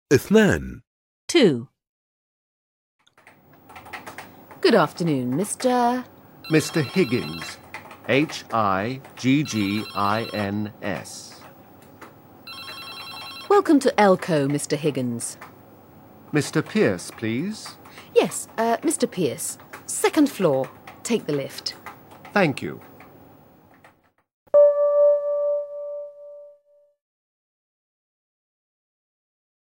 2. 2. Good afternoon, Mr. Mr. Higgins. Higgins. Welcome to Elco, Mr. Higgins. Mr. Pierce, please. Yes, Mr. Pierce. 2nd floor. Take the lift. Thank you.